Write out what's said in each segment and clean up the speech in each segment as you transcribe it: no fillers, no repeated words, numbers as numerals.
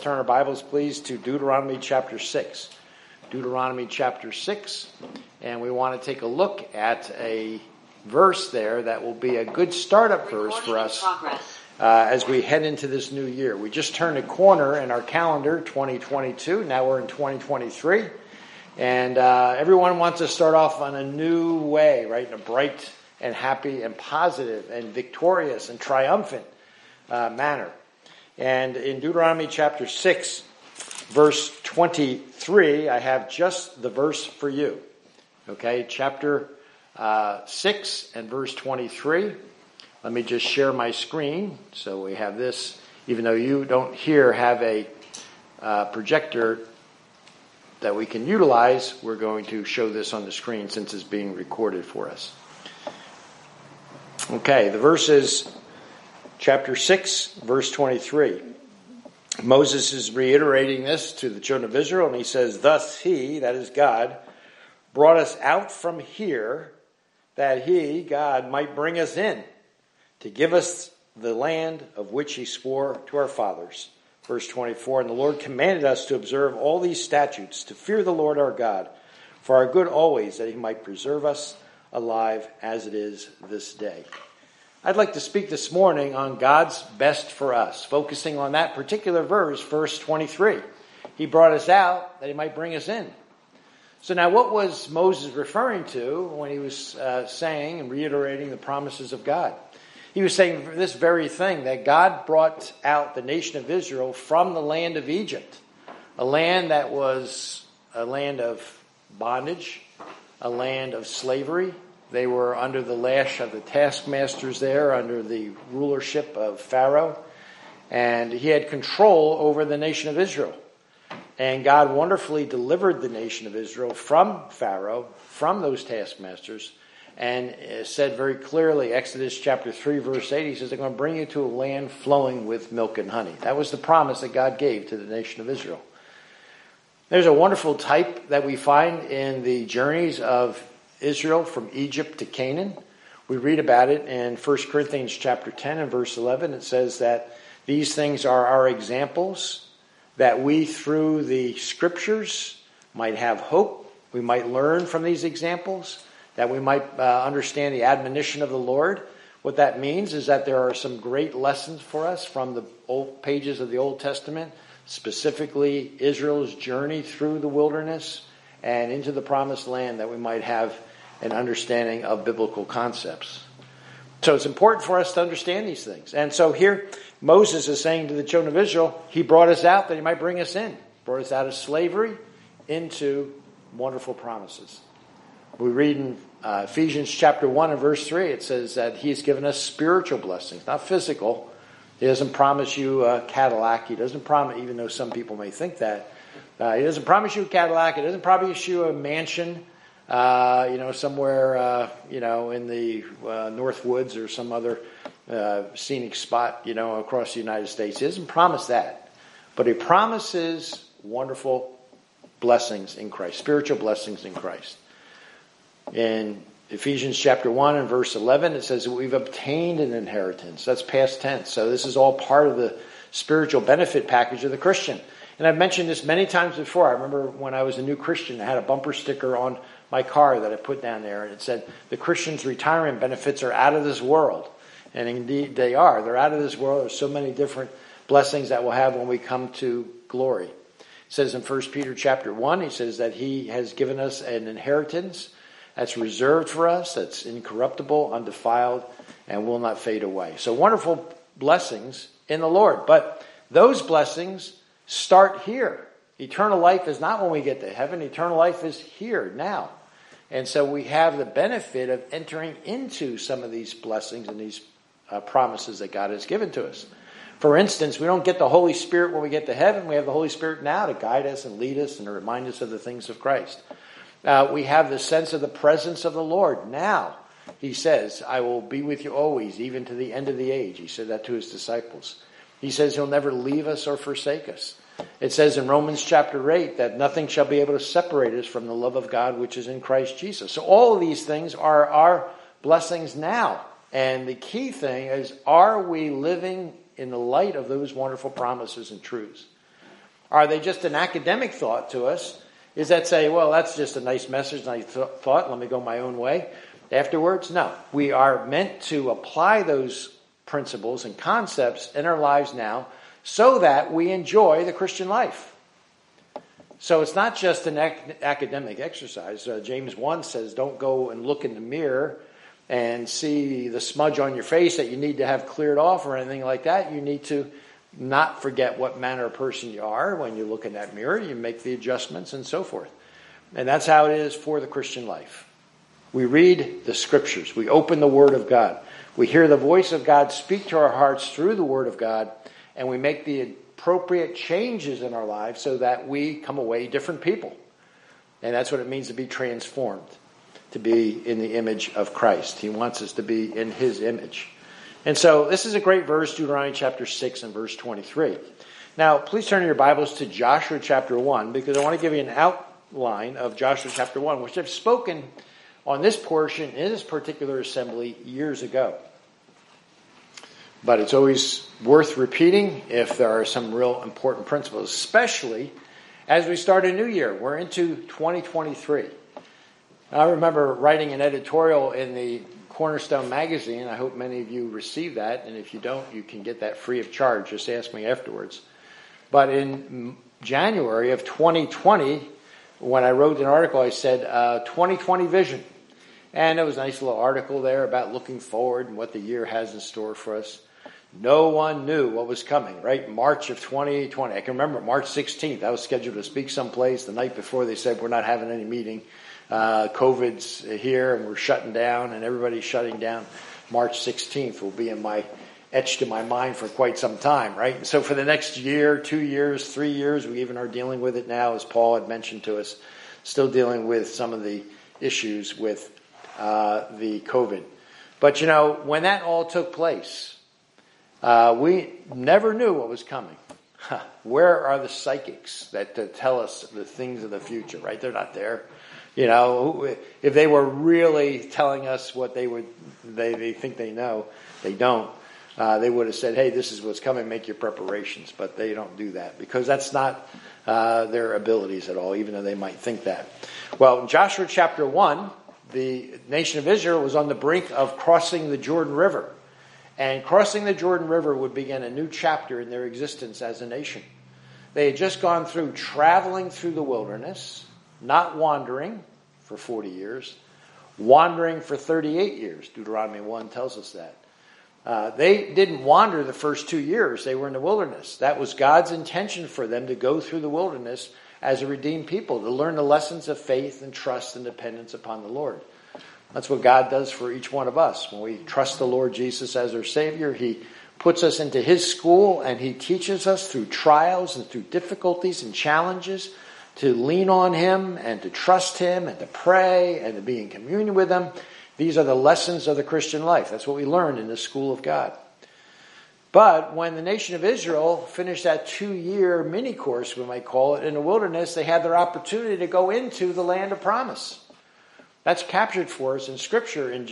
turn our Bibles, please, to Deuteronomy chapter 6. Deuteronomy chapter 6. And we want to take a look at a verse there that will be a good startup verse for us as we head into this new year. We just turned a corner in our calendar, 2022. Now we're in 2023. And everyone wants to start off on a new way, right? In a bright and happy and positive and victorious and triumphant manner. And in Deuteronomy chapter 6, verse 23, I have just the verse for you. Okay, chapter 6 and verse 23. Let me just share my screen. So we have this, even though you don't here have a projector that we can utilize, we're going to show this on the screen since it's being recorded for us. Okay, the verse is chapter 6, verse 23. Moses is reiterating this to the children of Israel, and he says, "Thus he," that is God, "brought us out from here, that he," God, "might bring us in, to give us the land of which he swore to our fathers." Verse 24, "And the Lord commanded us to observe all these statutes, to fear the Lord our God, for our good always, that he might preserve us alive as it is this day." I'd like to speak this morning on God's best for us, focusing on that particular verse, verse 23. He brought us out that he might bring us in. So now what was Moses referring to when he was saying and reiterating the promises of God? He was saying this very thing, that God brought out the nation of Israel from the land of Egypt, a land that was a land of bondage, a land of slavery. They were under the lash of the taskmasters there, under the rulership of Pharaoh. And he had control over the nation of Israel. And God wonderfully delivered the nation of Israel from Pharaoh, from those taskmasters, and said very clearly, Exodus chapter 3, verse 8, he says, "I'm going to bring you to a land flowing with milk and honey." That was the promise that God gave to the nation of Israel. There's a wonderful type that we find in the journeys of Israel from Egypt to Canaan. We read about it in 1 Corinthians chapter 10 and verse 11. It says that these things are our examples, that we through the scriptures might have hope. We might learn from these examples, that we might understand the admonition of the Lord. What that means is that there are some great lessons for us from the old pages of the Old Testament, specifically Israel's journey through the wilderness and into the promised land, that we might have an understanding of biblical concepts. So it's important for us to understand these things. And so here Moses is saying to the children of Israel, he brought us out that he might bring us in. Brought us out of slavery into wonderful promises. We read in Ephesians chapter 1 and verse 3, it says that he has given us spiritual blessings, not physical. He doesn't promise you a Cadillac. He doesn't promise, even though some people may think that. He doesn't promise you a Cadillac. He doesn't promise you a mansion, somewhere, in the North Woods or some other scenic spot, across the United States. He doesn't promise that. But he promises wonderful blessings in Christ, spiritual blessings in Christ. In Ephesians chapter 1 and verse 11, it says that we've obtained an inheritance. That's past tense. So this is all part of the spiritual benefit package of the Christian. And I've mentioned this many times before. I remember when I was a new Christian, I had a bumper sticker on my car that I put down there, and it said, "The Christian's retirement benefits are out of this world." And indeed they are. They're out of this world. There's so many different blessings that we'll have when we come to glory. It says in 1 Peter chapter 1, he says that he has given us an inheritance that's reserved for us, that's incorruptible, undefiled, and will not fade away. So wonderful blessings in the Lord. But those blessings start here. Eternal life is not when we get to heaven. Eternal life is here, now. And so we have the benefit of entering into some of these blessings and these promises that God has given to us. For instance, we don't get the Holy Spirit when we get to heaven. We have the Holy Spirit now to guide us and lead us and to remind us of the things of Christ. We have the sense of the presence of the Lord now. He says, "I will be with you always, even to the end of the age." He said that to his disciples. He says he'll never leave us or forsake us. It says in Romans chapter 8 that nothing shall be able to separate us from the love of God which is in Christ Jesus. So all of these things are our blessings now. And the key thing is, are we living in the light of those wonderful promises and truths? Are they just an academic thought to us? Is that say, well, that's just a nice message, nice thought, let me go my own way afterwards? No. We are meant to apply those principles and concepts in our lives now so that we enjoy the Christian life. So it's not just an academic exercise. James 1 says, don't go and look in the mirror and see the smudge on your face that you need to have cleared off or anything like that. You need to not forget what manner of person you are when you look in that mirror. You make the adjustments and so forth. And that's how it is for the Christian life. We read the Scriptures. We open the Word of God. We hear the voice of God speak to our hearts through the Word of God, and we make the appropriate changes in our lives so that we come away different people. And that's what it means to be transformed, to be in the image of Christ. He wants us to be in His image. And so this is a great verse, Deuteronomy chapter 6 and verse 23. Now, please turn your Bibles to Joshua chapter 1, because I want to give you an outline of Joshua chapter 1, which I've spoken on this portion in this particular assembly years ago. But it's always worth repeating if there are some real important principles, especially as we start a new year. We're into 2023. I remember writing an editorial in the Cornerstone magazine. I hope many of you received that, and if you don't, you can get that free of charge. Just ask me afterwards. But in January of 2020, when I wrote an article, I said 2020 vision. And it was a nice little article there about looking forward and what the year has in store for us. No one knew what was coming, right? March of 2020. I can remember March 16th. I was scheduled to speak someplace. The night before, they said, we're not having any meeting. COVID's here and we're shutting down, and everybody's shutting down. March 16th will be etched in my mind for quite some time, right? And so for the next year, 2 years, 3 years, we even are dealing with it now, as Paul had mentioned to us, still dealing with some of the issues with the COVID. But, when that all took place, we never knew what was coming. Where are the psychics that tell us the things of the future, right? They're not there. If they were really telling us what they think they know, they don't. They would have said, hey, this is what's coming, make your preparations. But they don't do that because that's not their abilities at all, even though they might think that. Well, in Joshua chapter 1, the nation of Israel was on the brink of crossing the Jordan River. And crossing the Jordan River would begin a new chapter in their existence as a nation. They had just gone through traveling through the wilderness, not wandering for 40 years, wandering for 38 years. Deuteronomy 1 tells us that. They didn't wander the first 2 years. They were in the wilderness. That was God's intention for them to go through the wilderness as a redeemed people, to learn the lessons of faith and trust and dependence upon the Lord. That's what God does for each one of us. When we trust the Lord Jesus as our Savior, He puts us into His school and He teaches us through trials and through difficulties and challenges to lean on Him and to trust Him and to pray and to be in communion with Him. These are the lessons of the Christian life. That's what we learn in the school of God. But when the nation of Israel finished that 2-year mini course, we might call it, in the wilderness, they had their opportunity to go into the land of promise. That's captured for us in Scripture in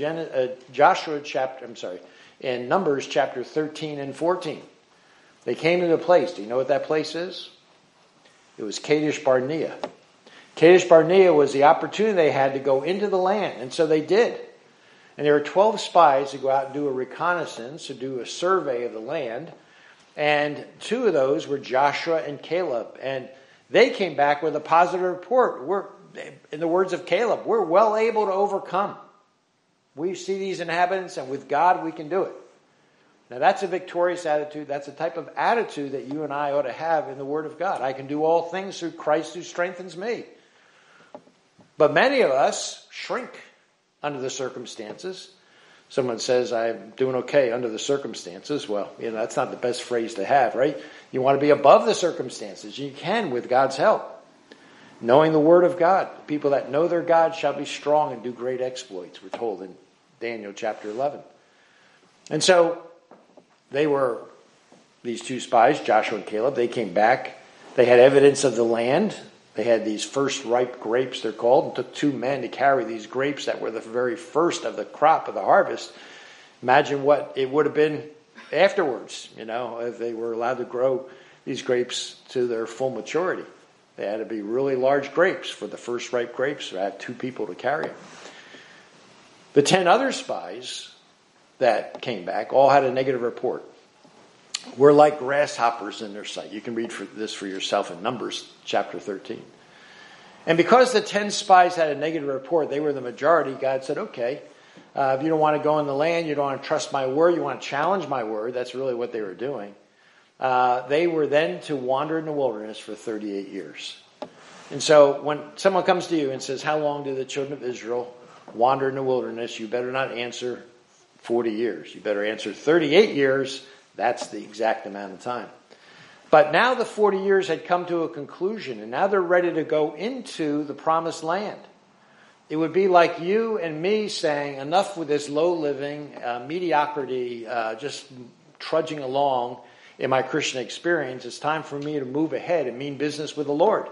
in Numbers chapter 13 and 14. They came to the place. Do you know what that place is? It was Kadesh Barnea. Kadesh Barnea was the opportunity they had to go into the land, and so they did. And there were 12 spies to go out and do a reconnaissance, to do a survey of the land. And 2 of those were Joshua and Caleb. And they came back with a positive report. In the words of Caleb, we're well able to overcome. We see these inhabitants, and with God we can do it. Now that's a victorious attitude. That's a type of attitude that you and I ought to have in the Word of God. I can do all things through Christ who strengthens me. But many of us shrink under the circumstances. Someone says, I'm doing okay under the circumstances. Well, that's not the best phrase to have, right? You want to be above the circumstances. You can with God's help. Knowing the Word of God. People that know their God shall be strong and do great exploits, we're told in Daniel chapter 11. And so these 2 spies, Joshua and Caleb, they came back. They had evidence of the land. They had these first ripe grapes, they're called. It took 2 men to carry these grapes that were the very first of the crop of the harvest. Imagine what it would have been afterwards, if they were allowed to grow these grapes to their full maturity. They had to be really large grapes for the first ripe grapes. So I had 2 people to carry them. The 10 other spies that came back all had a negative report. We're like grasshoppers in their sight. You can read this for yourself in Numbers chapter 13. And because the 10 spies had a negative report, they were the majority, God said, okay, if you don't want to go in the land, you don't want to trust my word, you want to challenge my word, that's really what they were doing. They were then to wander in the wilderness for 38 years. And so when someone comes to you and says, how long did the children of Israel wander in the wilderness? You better not answer 40 years. You better answer 38 years. That's the exact amount of time. But now the 40 years had come to a conclusion, and now they're ready to go into the promised land. It would be like you and me saying, enough with this low living, mediocrity, just trudging along in my Christian experience. It's time for me to move ahead and mean business with the Lord.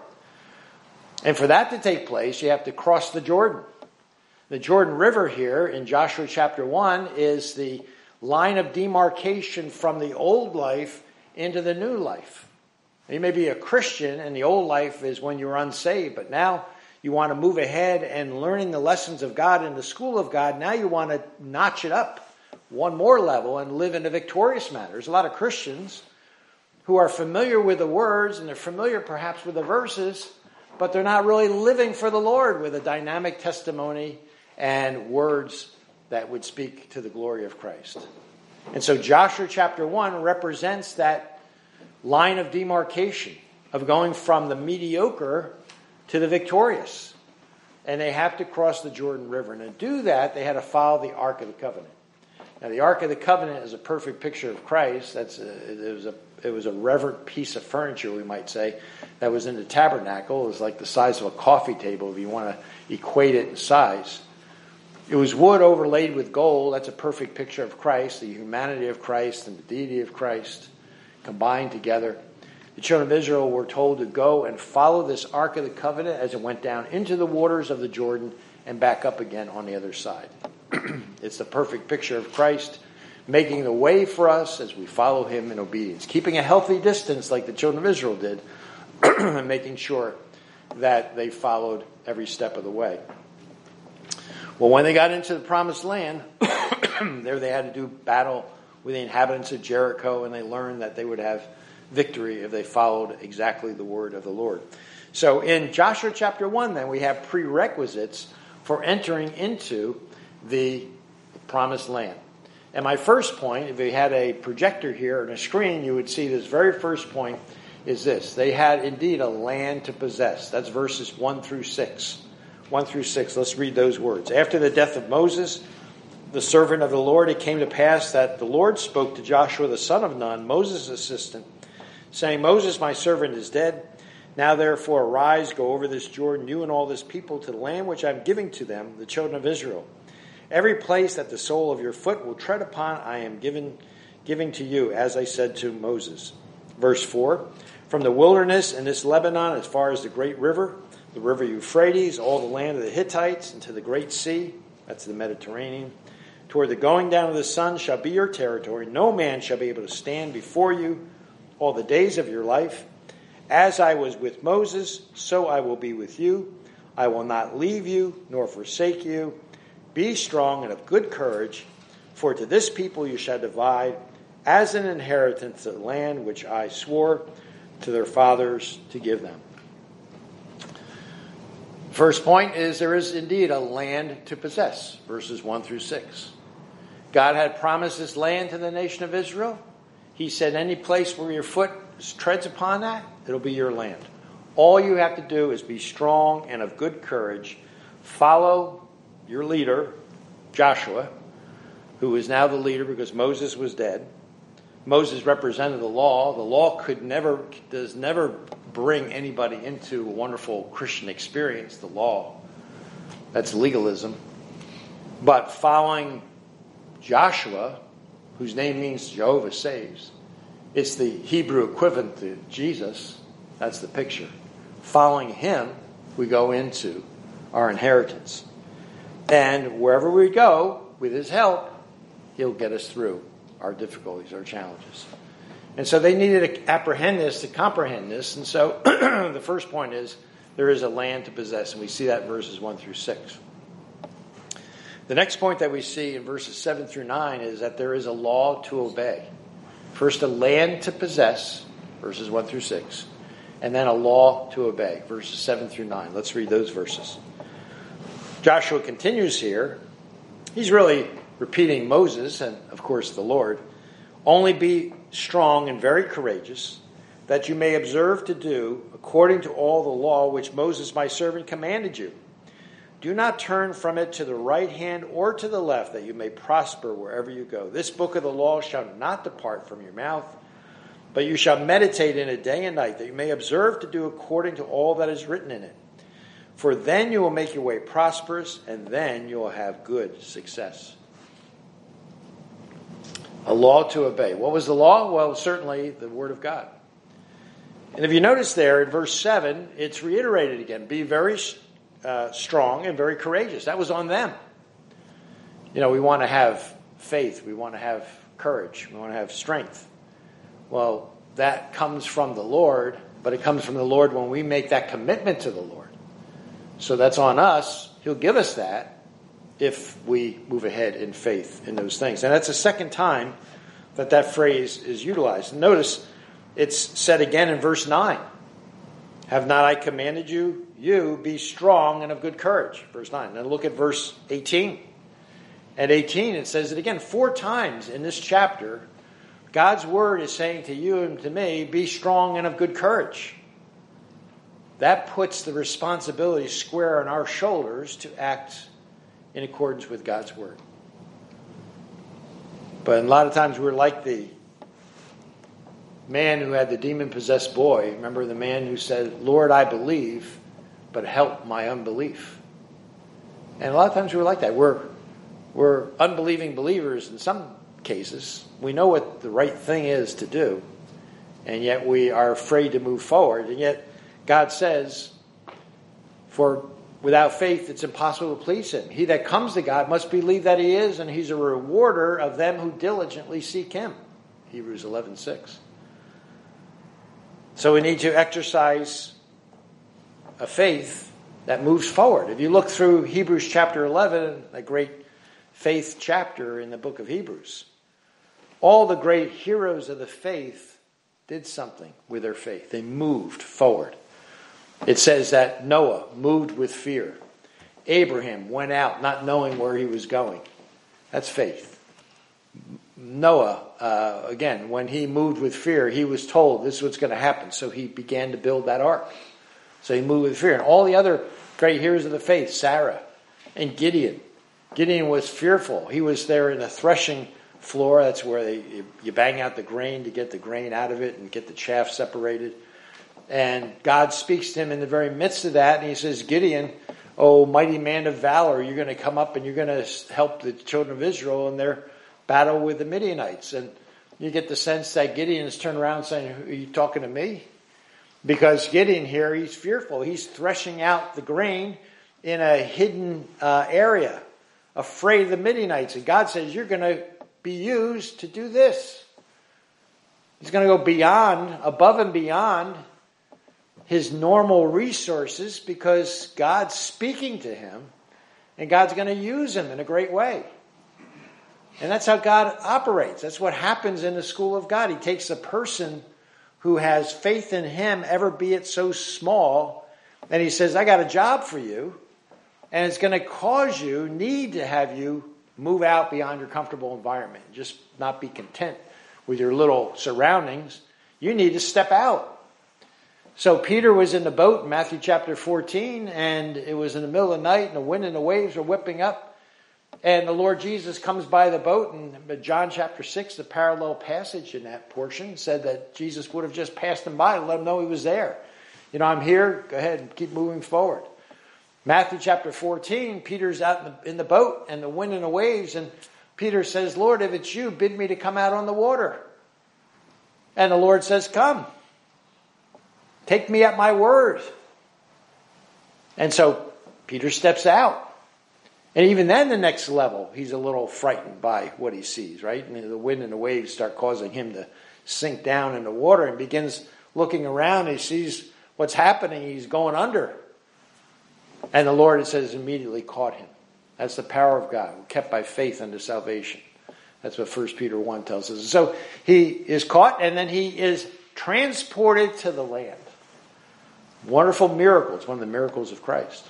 And for that to take place, you have to cross the Jordan. The Jordan River here in Joshua chapter 1 is the line of demarcation from the old life into the new life. You may be a Christian, and the old life is when you're unsaved, but now you want to move ahead and learning the lessons of God in the school of God. Now you want to notch it up one more level and live in a victorious manner. There's a lot of Christians who are familiar with the words, and they're familiar perhaps with the verses, but they're not really living for the Lord with a dynamic testimony and words that would speak to the glory of Christ. And so Joshua chapter 1 represents that line of demarcation of going from the mediocre to the victorious. And they have to cross the Jordan River. And to do that, they had to follow the Ark of the Covenant. Now, the Ark of the Covenant is a perfect picture of Christ. It was a reverent piece of furniture, we might say, that was in the tabernacle. It was like the size of a coffee table if you want to equate it in size. It was wood overlaid with gold. That's a perfect picture of Christ, the humanity of Christ and the deity of Christ combined together. The children of Israel were told to go and follow this Ark of the Covenant as it went down into the waters of the Jordan and back up again on the other side. It's the perfect picture of Christ making the way for us as we follow him in obedience, keeping a healthy distance like the children of Israel did, and making sure that they followed every step of the way. Well, when they got into the promised land, there they had to do battle with the inhabitants of Jericho, and they learned that they would have victory if they followed exactly the word of the Lord. So in Joshua chapter 1, then, we have prerequisites for entering into the promised land. And my first point, if we had a projector here and a screen, you would see this very first point is this. They had indeed a land to possess. That's verses 1 through 6. 1 through 6. Let's read those words. After the death of Moses, the servant of the Lord, it came to pass that the Lord spoke to Joshua the son of Nun, Moses' assistant, saying, Moses, my servant, is dead. Now therefore arise, go over this Jordan, you and all this people, to the land which I am giving to them, the children of Israel. Every place that the sole of your foot will tread upon, I am giving to you, as I said to Moses. Verse 4, from the wilderness and this Lebanon, as far as the great river, the river Euphrates, all the land of the Hittites, and to the great sea, that's the Mediterranean, toward the going down of the sun shall be your territory. No man shall be able to stand before you all the days of your life. As I was with Moses, so I will be with you. I will not leave you nor forsake you. Be strong and of good courage, for to this people you shall divide as an inheritance the land which I swore to their fathers to give them. First point is there is indeed a land to possess, verses 1 through 6. God had promised this land to the nation of Israel. He said any place where your foot treads upon that, it'll be your land. All you have to do is be strong and of good courage. Follow your leader, Joshua, who is now the leader because Moses was dead. Moses represented the law. The law does never bring anybody into a wonderful Christian experience, the law. That's legalism. But following Joshua, whose name means Jehovah saves, it's the Hebrew equivalent to Jesus. That's the picture. Following him, we go into our inheritance. And wherever we go, with his help, he'll get us through our difficulties, our challenges. And so they needed to apprehend this, to comprehend this. And so the first point is there is a land to possess. And we see that in verses 1 through 6. The next point that we see in verses 7 through 9 is that there is a law to obey. First, a land to possess, verses 1 through 6. And then a law to obey, verses 7 through 9. Let's read those verses. Joshua continues here. He's really repeating Moses and, of course, the Lord. Only be strong and very courageous, that you may observe to do according to all the law which Moses my servant commanded you. Do not turn from it to the right hand or to the left, that you may prosper wherever you go. This book of the law shall not depart from your mouth, but you shall meditate in it day and night, that you may observe to do according to all that is written in it. For then you will make your way prosperous, and then you will have good success. A law to obey. What was the law? Well, certainly the Word of God. And if you notice there in verse 7, it's reiterated again. Be very strong and very courageous. That was on them. You know, we want to have faith. We want to have courage. We want to have strength. Well, that comes from the Lord, but it comes from the Lord when we make that commitment to the Lord. So that's on us. He'll give us that if we move ahead in faith in those things. And that's the second time that phrase is utilized. And notice it's said again in verse 9. Have not I commanded you? You be strong and of good courage. Verse 9. Then look at verse 18. At 18 it says it again 4 times in this chapter. God's word is saying to you and to me, be strong and of good courage. That puts the responsibility square on our shoulders to act in accordance with God's word. But a lot of times we're like the man who had the demon-possessed boy. Remember the man who said, Lord, I believe, but help my unbelief. And a lot of times we're like that. We're unbelieving believers in some cases. We know what the right thing is to do, and yet we are afraid to move forward. And yet God says, for without faith it's impossible to please him. He that comes to God must believe that he is, and he's a rewarder of them who diligently seek him. Hebrews 11:6. So we need to exercise a faith that moves forward. If you look through Hebrews chapter 11, a great faith chapter in the book of Hebrews, all the great heroes of the faith did something with their faith. They moved forward. It says that Noah moved with fear. Abraham went out not knowing where he was going. That's faith. Noah, again, when he moved with fear, he was told this is what's going to happen. So he began to build that ark. So he moved with fear. And all the other great heroes of the faith, Sarah and Gideon. Gideon was fearful. He was there in the threshing floor. That's where you bang out the grain to get the grain out of it and get the chaff separated. And God speaks to him in the very midst of that. And he says, Gideon, oh mighty man of valor, you're going to come up and you're going to help the children of Israel in their battle with the Midianites. And you get the sense that Gideon is turned around saying, are you talking to me? Because Gideon here, he's fearful. He's threshing out the grain in a hidden area, afraid of the Midianites. And God says, you're going to be used to do this. He's going to go beyond, above and beyond his normal resources because God's speaking to him and God's going to use him in a great way. And that's how God operates. That's what happens in the school of God. He takes a person who has faith in him, ever be it so small, and he says, I got a job for you, and it's going to need to have you move out beyond your comfortable environment. Just not be content with your little surroundings. You need to step out. So Peter was in the boat in Matthew chapter 14, and it was in the middle of the night, and the wind and the waves were whipping up. And the Lord Jesus comes by the boat, and John chapter 6, the parallel passage in that portion, said that Jesus would have just passed him by and let him know he was there. You know, I'm here, go ahead and keep moving forward. Matthew chapter 14, Peter's out in the boat, and the wind and the waves, and Peter says, Lord, if it's you, bid me to come out on the water. And the Lord says, come. Take me at my word. And so Peter steps out. And even then, the next level, he's a little frightened by what he sees, right? And the wind and the waves start causing him to sink down in the water and begins looking around. He sees what's happening. He's going under. And the Lord, it says, immediately caught him. That's the power of God, kept by faith unto salvation. That's what 1 Peter 1 tells us. So he is caught, and then he is transported to the land. Wonderful miracle. It's one of the miracles of Christ.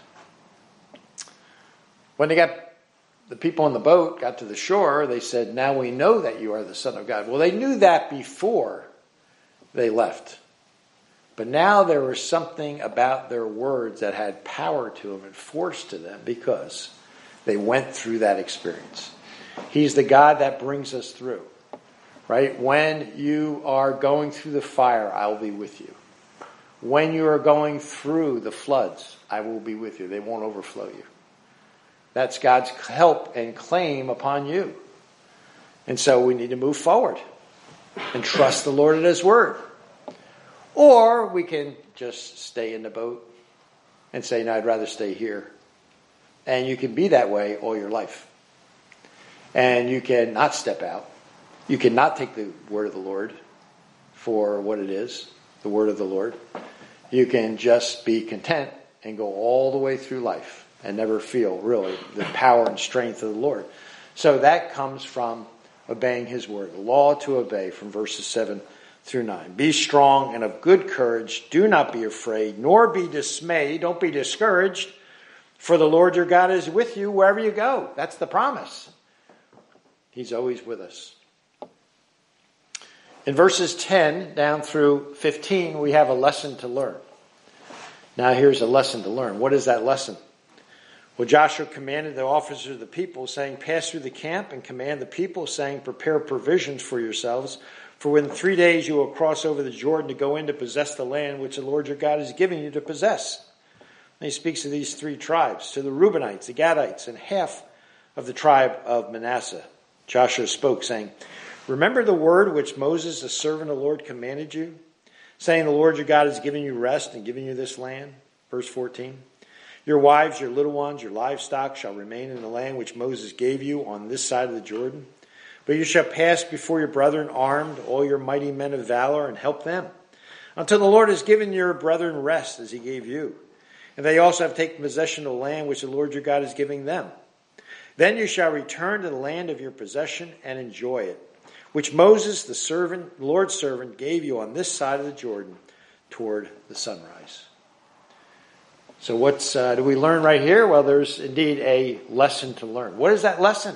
When the people on the boat got to the shore, they said, now we know that you are the Son of God. Well, they knew that before they left. But now there was something about their words that had power to them and force to them because they went through that experience. He's the God that brings us through. Right? When you are going through the fire, I will be with you. When you are going through the floods, I will be with you. They won't overflow you. That's God's help and claim upon you. And so we need to move forward and trust the Lord at His word. Or we can just stay in the boat and say, no, I'd rather stay here. And you can be that way all your life. And you can not step out. You cannot take the word of the Lord for what it is, the word of the Lord. You can just be content and go all the way through life and never feel really the power and strength of the Lord. So that comes from obeying His word. The law to obey from verses 7 through 9. Be strong and of good courage. Do not be afraid, nor be dismayed. Don't be discouraged. For the Lord your God is with you wherever you go. That's the promise. He's always with us. In verses 10 down through 15, we have a lesson to learn. Now here's a lesson to learn. What is that lesson? Well, Joshua commanded the officers of the people, saying, pass through the camp and command the people, saying, prepare provisions for yourselves. For within 3 days you will cross over the Jordan to go in to possess the land which the Lord your God is giving you to possess. And he speaks of these three tribes, to the Reubenites, the Gadites, and half of the tribe of Manasseh. Joshua spoke, saying, remember the word which Moses, the servant of the Lord, commanded you, saying, the Lord your God has given you rest and given you this land. Verse 14. Your wives, your little ones, your livestock shall remain in the land which Moses gave you on this side of the Jordan. But you shall pass before your brethren armed, all your mighty men of valor, and help them, until the Lord has given your brethren rest as He gave you. And they also have taken possession of the land which the Lord your God is giving them. Then you shall return to the land of your possession and enjoy it, which Moses, the Lord's servant, gave you on this side of the Jordan toward the sunrise. So what do we learn right here? Well, there's indeed a lesson to learn. What is that lesson?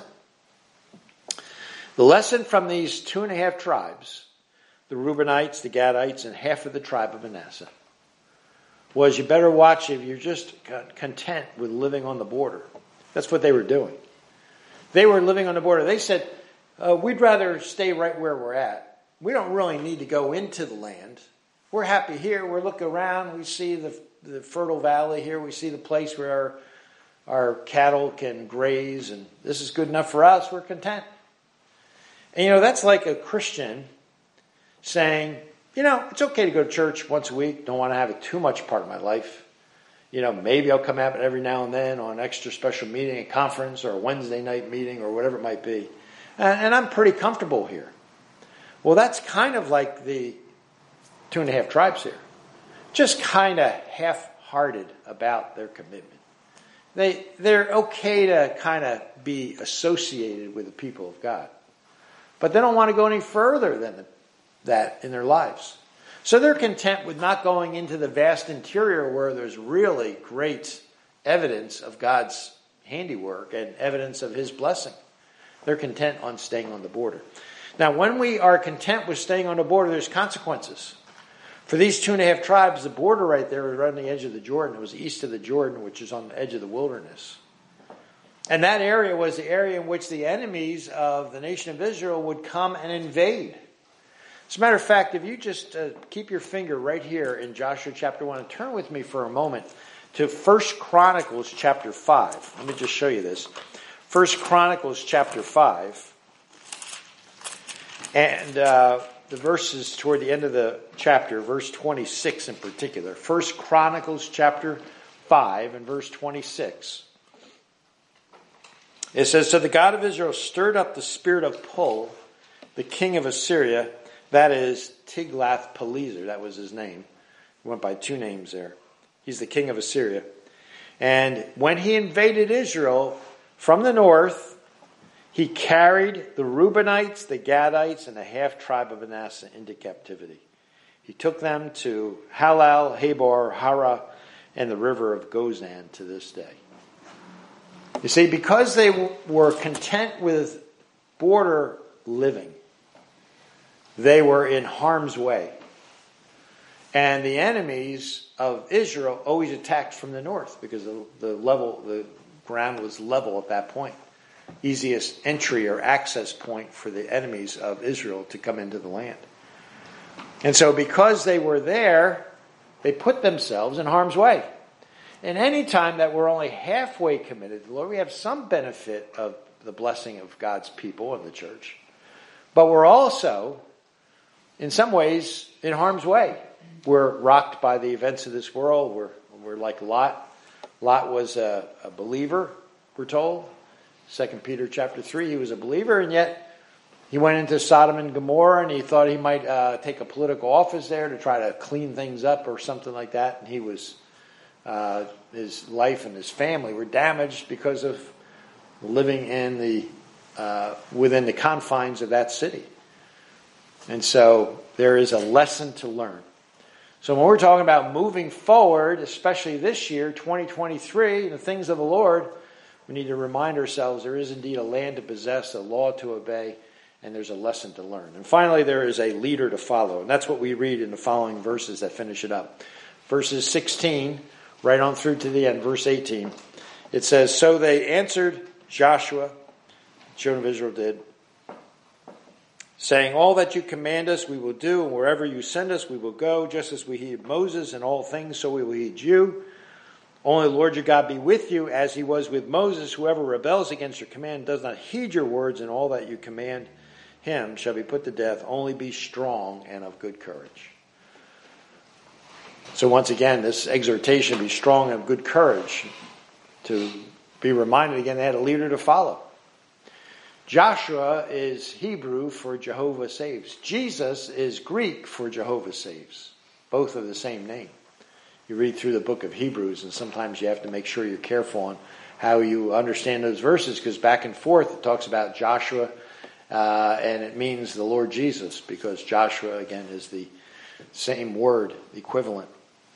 The lesson from these 2.5 tribes, the Reubenites, the Gadites, and half of the tribe of Manasseh, was you better watch if you're just content with living on the border. That's what they were doing. They were living on the border. They said, we'd rather stay right where we're at. We don't really need to go into the land. We're happy here. We're looking around. We see the fertile valley here. We see the place where our cattle can graze. And this is good enough for us. We're content. And that's like a Christian saying, it's okay to go to church once a week. Don't want to have it too much part of my life. Maybe I'll come out every now and then on an extra special meeting, a conference, or a Wednesday night meeting, or whatever it might be. And I'm pretty comfortable here. Well, that's kind of like the 2.5 tribes here. Just kind of half-hearted about their commitment. They're okay to kind of be associated with the people of God. But they don't want to go any further than that in their lives. So they're content with not going into the vast interior where there's really great evidence of God's handiwork and evidence of His blessing. They're content on staying on the border. Now, when we are content with staying on the border, there's consequences. For these 2.5 tribes, the border right there was right on the edge of the Jordan. It was east of the Jordan, which is on the edge of the wilderness. And that area was the area in which the enemies of the nation of Israel would come and invade. As a matter of fact, if you just keep your finger right here in Joshua chapter 1 and turn with me for a moment to 1 Chronicles chapter 5. Let me just show you this. 1 Chronicles chapter 5. And the verses toward the end of the chapter, verse 26 in particular. 1 Chronicles chapter 5 and verse 26. It says, so the God of Israel stirred up the spirit of Pul, the king of Assyria, That is Tiglath-Pileser. That was his name. He went by two names there. He's the king of Assyria. And when he invaded Israel from the north, he carried the Reubenites, the Gadites, and the half-tribe of Manasseh into captivity. He took them to Halal, Habor, Hara, and the river of Gozan to this day. You see, because they were content with border living, they were in harm's way. And the enemies of Israel always attacked from the north because the ground was level at that point. Easiest entry or access point for the enemies of Israel to come into the land. And so because they were there, they put themselves in harm's way. And any time that we're only halfway committed to the Lord, we have some benefit of the blessing of God's people and the church. But we're also, in some ways, in harm's way. We're rocked by the events of this world. We're like Lot. Lot was a believer, we're told. 2 Peter chapter 3, he was a believer, and yet he went into Sodom and Gomorrah, and he thought he might take a political office there to try to clean things up or something like that. And he was, his life and his family were damaged because of living in within the confines of that city. And so there is a lesson to learn. So when we're talking about moving forward, especially this year, 2023, the things of the Lord, we need to remind ourselves there is indeed a land to possess, a law to obey, and there's a lesson to learn. And finally, there is a leader to follow. And that's what we read in the following verses that finish it up. Verses 16, right on through to the end, verse 18. It says, "So they answered Joshua," the children of Israel did, "saying, all that you command us we will do, and wherever you send us we will go, just as we heed Moses in all things, so we will heed you. Only the Lord your God be with you, as he was with Moses. Whoever rebels against your command, does not heed your words, and all that you command him shall be put to death. Only be strong and of good courage." So once again, this exhortation, be strong and of good courage, to be reminded again they had a leader to follow. Joshua is Hebrew for Jehovah saves. Jesus is Greek for Jehovah saves. Both are the same name. You read through the book of Hebrews, and sometimes you have to make sure you're careful on how you understand those verses, because back and forth it talks about Joshua, and it means the Lord Jesus, because Joshua, again, is the same word, equivalent.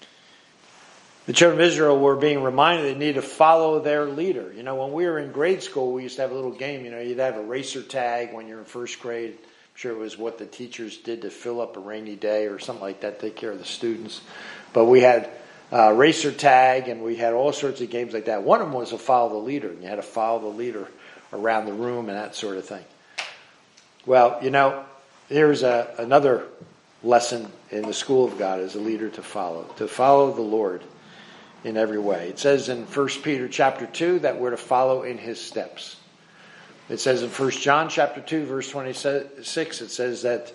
The children of Israel were being reminded they need to follow their leader. You know, when we were in grade school, we used to have a little game. You know, you'd have a racer tag when you're in first grade. I'm sure it was what the teachers did to fill up a rainy day or something like that, take care of the students. But we had racer tag, and we had all sorts of games like that. One of them was to follow the leader, and you had to follow the leader around the room and that sort of thing. Well, you know, here's another lesson in the school of God as a leader to follow the Lord in every way. It says in 1 Peter chapter 2 that we're to follow in his steps. It says in 1 John chapter 2 verse 26, it says that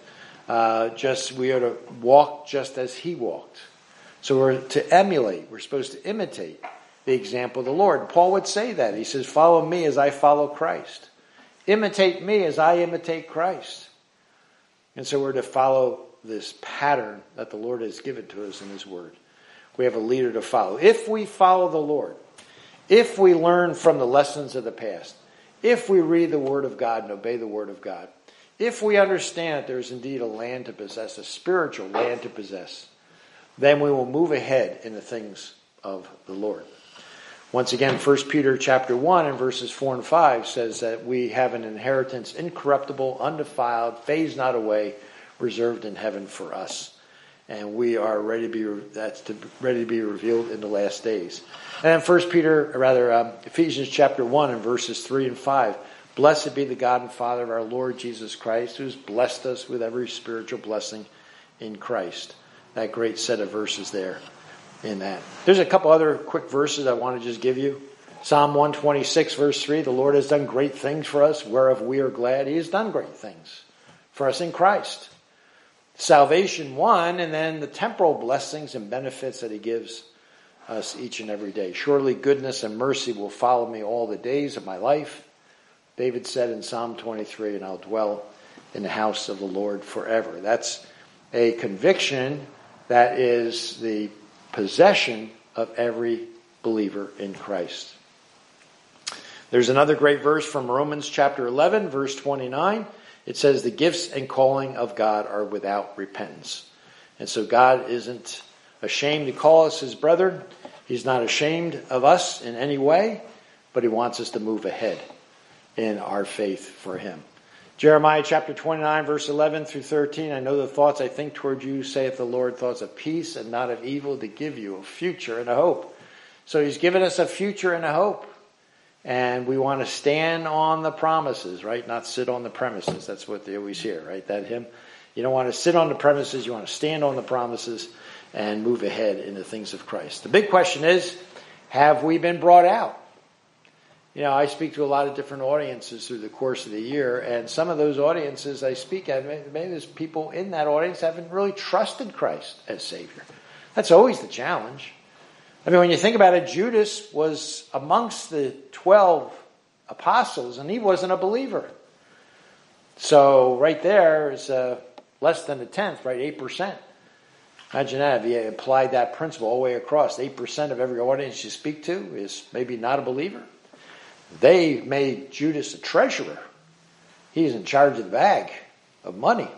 we are to walk just as he walked. So we're to emulate, we're supposed to imitate the example of the Lord. Paul would say that. He says, follow me as I follow Christ. Imitate me as I imitate Christ. And so we're to follow this pattern that the Lord has given to us in his word. We have a leader to follow. If we follow the Lord, if we learn from the lessons of the past, if we read the word of God and obey the word of God, if we understand that there's indeed a land to possess, a spiritual land to possess, then we will move ahead in the things of the Lord. Once again, 1 Peter chapter 1 and verses 4 and 5 says that we have an inheritance incorruptible, undefiled, phased not away, reserved in heaven for us. And we are ready to be revealed in the last days. And then Ephesians chapter 1 and verses 3 and 5. Blessed be the God and Father of our Lord Jesus Christ, who's blessed us with every spiritual blessing in Christ. That great set of verses there in that. There's a couple other quick verses I want to just give you. Psalm 126 verse 3, the Lord has done great things for us, whereof we are glad. He has done great things for us in Christ. Salvation won, and then the temporal blessings and benefits that he gives us each and every day. Surely goodness and mercy will follow me all the days of my life. David said in Psalm 23, and I'll dwell in the house of the Lord forever. That's a conviction that is the possession of every believer in Christ. There's another great verse from Romans chapter 11, verse 29. It says, the gifts and calling of God are without repentance. And so God isn't ashamed to call us his brethren. He's not ashamed of us in any way, but he wants us to move ahead in our faith for him. Jeremiah chapter 29, verse 11 through 13. I know the thoughts I think toward you, saith the Lord, thoughts of peace and not of evil, to give you a future and a hope. So he's given us a future and a hope. And we want to stand on the promises, right? Not sit on the premises. That's what they always hear, right? That hymn. You don't want to sit on the premises. You want to stand on the promises and move ahead in the things of Christ. The big question is, have we been brought out? You know, I speak to a lot of different audiences through the course of the year, and some of those audiences I speak at, maybe there's people in that audience haven't really trusted Christ as Savior. That's always the challenge. I mean, when you think about it, Judas was amongst the 12 apostles, and he wasn't a believer. So right there is less than a tenth, right? 8%. Imagine that if you applied that principle all the way across. 8% of every audience you speak to is maybe not a believer. They made Judas a treasurer. He's in charge of the bag of money.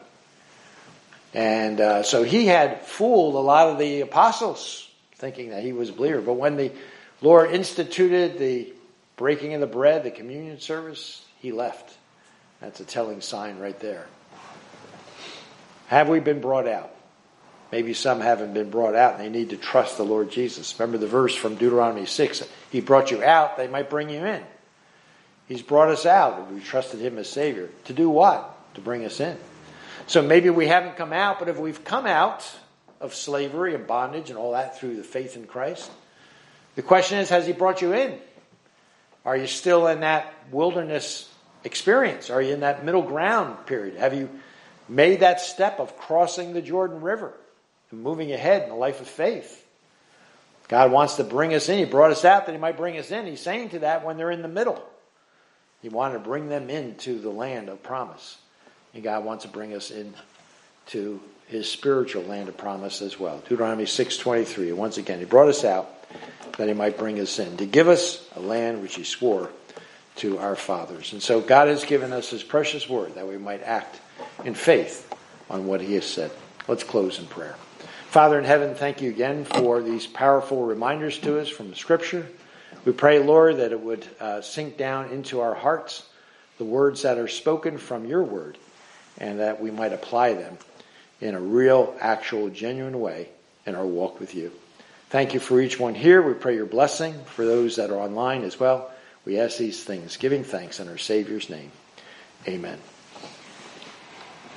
And so he had fooled a lot of the apostles, thinking that he was a believer. But when the Lord instituted the breaking of the bread, the communion service, he left. That's a telling sign right there. Have we been brought out? Maybe some haven't been brought out and they need to trust the Lord Jesus. Remember the verse from Deuteronomy 6. He brought you out, they might bring you in. He's brought us out and we trusted him as Savior. To do what? To bring us in. So maybe we haven't come out, but if we've come out of slavery and bondage and all that through the faith in Christ, the question is, has he brought you in? Are you still in that wilderness experience? Are you in that middle ground period? Have you made that step of crossing the Jordan River and moving ahead in the life of faith? God wants to bring us in. He brought us out that he might bring us in. He's saying to that when they're in the middle. He wanted to bring them into the land of promise. And God wants to bring us in to his spiritual land of promise as well. Deuteronomy 6:23. Once again, he brought us out that he might bring us in, to give us a land which he swore to our fathers. And so God has given us his precious word that we might act in faith on what he has said. Let's close in prayer. Father in heaven, thank you again for these powerful reminders to us from the Scripture. We pray, Lord, that it would sink down into our hearts the words that are spoken from your word, and that we might apply them in a real, actual, genuine way in our walk with you. Thank you for each one here. We pray your blessing for those that are online as well. We ask these things, giving thanks in our Savior's name. Amen.